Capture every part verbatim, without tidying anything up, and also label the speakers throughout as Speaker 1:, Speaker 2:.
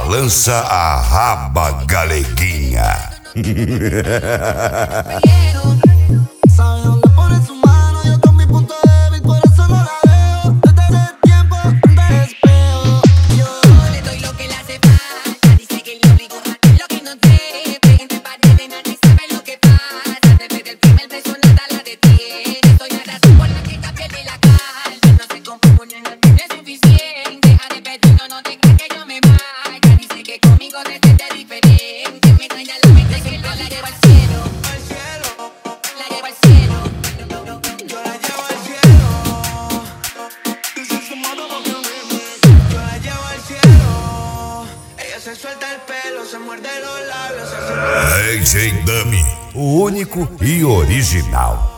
Speaker 1: balança a raba, galeguinha.
Speaker 2: Sabe dónde pone su mano, yo con mi punto débil, por eso no la dejo. Desde ese tiempo te espero. Yo
Speaker 3: le doy lo que le hace falta. Dice que le obligo a ti lo que no te. Pégate para de nadie sabe lo que pasa. Desde el primer beso nada la detiene. Soy la razón por la que esta pierde la calma. No se conforma, no tiene suficiente. Deja de pedirlo, no te creas que yo me vaya. Dice que conmigo te sientes diferente. Me trae a la mente que yo la llevo al cielo.
Speaker 2: al cielo,
Speaker 3: La llevo al cielo.
Speaker 2: yo la llevo al cielo. This is the motherfucking remix. Yo la llevo al cielo. Ella se suelta el pelo, se muerde los labios, se hace
Speaker 1: D J Dummy, o único e original.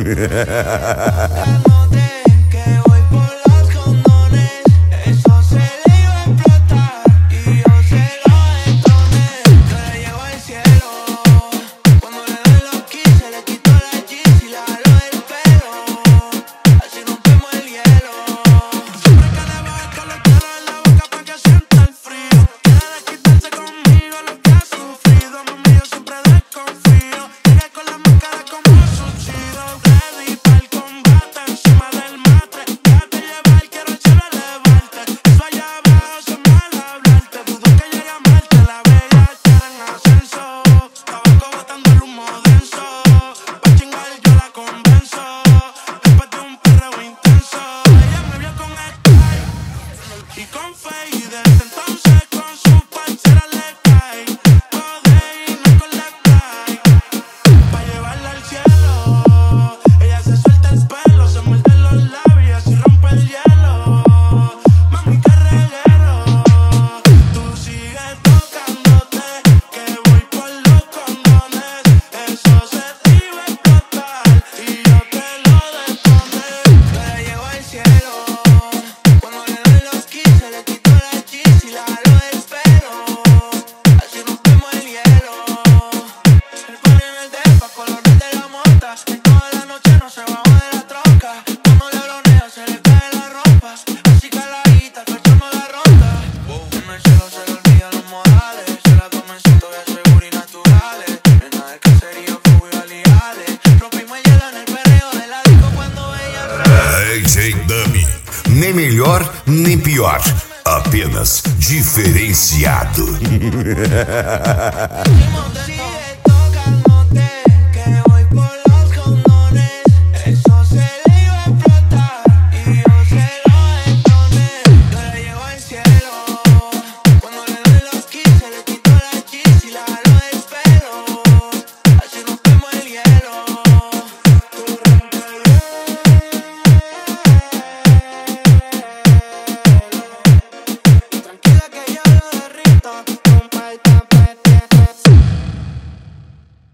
Speaker 2: que voy por los condones. Eso se le iba a explotar y yo se lo detoné. Yo la llevo al cielo. Cuando le doy los quince, le quito la jeans y la jalo del pelo. Así rompemos el hielo. Siempre que le bajo el calor, quiero en la boca pa' que sienta el frío. Quiere desquitarse conmigo lo que ha sufrido. Mami, yo siempre desconfío. Llegué con la máscara como Sushiro. Ready pa'l combate, encima del matre. Déjate llevar, quiero el cielo elevarte. Eso allá abajo se mal hablarte. Dudo que llegue a Marte, la bella quiere en ascenso. Tabaco botando el humo denso. Pa' chingar yo la convenzo. Después de un perreo intenso. Ella me vio con style y con fe, y desde entonces con su parcera le cae. Jode y no con la fly, pa' llevarla al cielo. Ella se suelta el pelo, se muerde los labios y rompe el hielo. Mami, qué reguero. Tú sigues tocándote, que voy por los condones. Eso se te iba a explotar y yo te lo detoné. Yo la llevo al cielo. Cuando le doy los quince, le quito la jeans y la jalo del pelo. Así rompemos el hielo. El party en el depa, colores de la mota. En toda la noche no se bajó de la troca. Cuando le bronea se le cae la ropa. Así caladita, cachamos la ronda. En el cielo se le olvidan los modales. Se la toma en cintura segura y naturales. Nena de cacería, fuego y aliades. Rompimos el hielo en el perreo de la disco cuando ella
Speaker 1: D J Dummy, nem melhor nem pior, apenas diferenciado.
Speaker 2: Hicimos de todo.